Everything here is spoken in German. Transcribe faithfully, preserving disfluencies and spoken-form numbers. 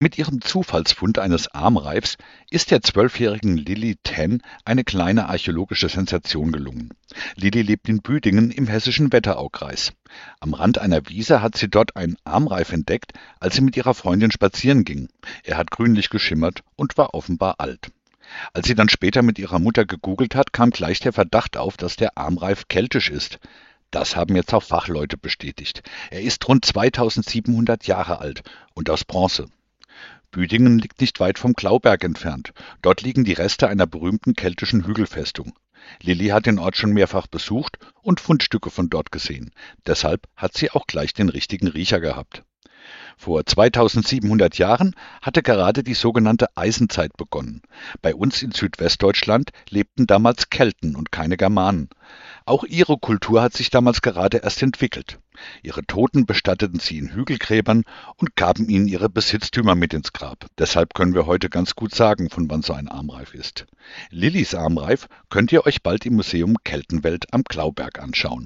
Mit ihrem Zufallsfund eines Armreifs ist der zwölfjährigen Lilly Tenn eine kleine archäologische Sensation gelungen. Lilly lebt in Büdingen im hessischen Wetteraukreis. Am Rand einer Wiese hat sie dort einen Armreif entdeckt, als sie mit ihrer Freundin spazieren ging. Er hat grünlich geschimmert und war offenbar alt. Als sie dann später mit ihrer Mutter gegoogelt hat, kam gleich der Verdacht auf, dass der Armreif keltisch ist. Das haben jetzt auch Fachleute bestätigt. Er ist rund zweitausendsiebenhundert Jahre alt und aus Bronze. Büdingen liegt nicht weit vom Klauberg entfernt. Dort liegen die Reste einer berühmten keltischen Hügelfestung. Lilly hat den Ort schon mehrfach besucht und Fundstücke von dort gesehen. Deshalb hat sie auch gleich den richtigen Riecher gehabt. Vor zweitausendsiebenhundert Jahren hatte gerade die sogenannte Eisenzeit begonnen. Bei uns in Südwestdeutschland lebten damals Kelten und keine Germanen. Auch ihre Kultur hat sich damals gerade erst entwickelt. Ihre Toten bestatteten sie in Hügelgräbern und gaben ihnen ihre Besitztümer mit ins Grab. Deshalb können wir heute ganz gut sagen, von wann so ein Armreif ist. Lillys Armreif könnt ihr euch bald im Museum Keltenwelt am Klauberg anschauen.